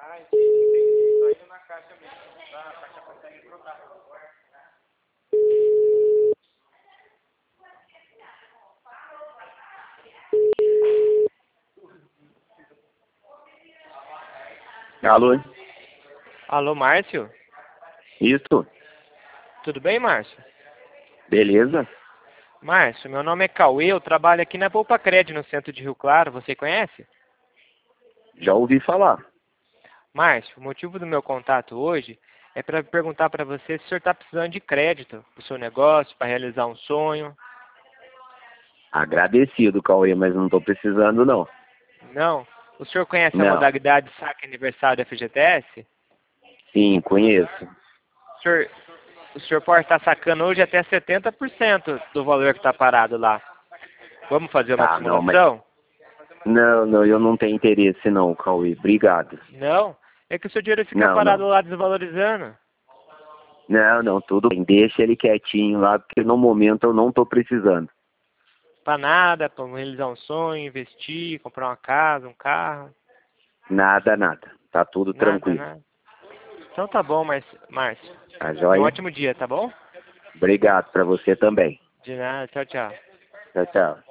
Alô? Alô, Márcio? Isso? Tudo bem, Márcio? Beleza? Márcio, meu nome é Cauê, eu trabalho aqui na Poupa Cred, no centro de Rio Claro, você conhece? Já ouvi falar. Márcio, o motivo do meu contato hoje é para perguntar para você se o senhor está precisando de crédito para o seu negócio, para realizar um sonho. Agradecido, Cauê, mas não tô precisando, não. Não? O senhor conhece a Não. modalidade saque aniversário da FGTS? Sim, conheço. O senhor pode estar sacando hoje até 70% do valor que está parado lá. Vamos fazer uma Tá, não, mas... simulação? Não, eu não tenho interesse, não, Cauê. Obrigado. Não? É que o seu dinheiro fica Não, parado não. lá desvalorizando. Não, tudo bem. Deixa ele quietinho lá, porque no momento eu não tô precisando. Pra nada, pra realizar um sonho, investir, comprar uma casa, um carro. Nada. Tá tudo Nada, tranquilo. nada. Então tá bom, Márcio. Tá Tenha um joia? ótimo dia, tá bom? Obrigado pra você também. De nada, tchau, tchau. Tchau.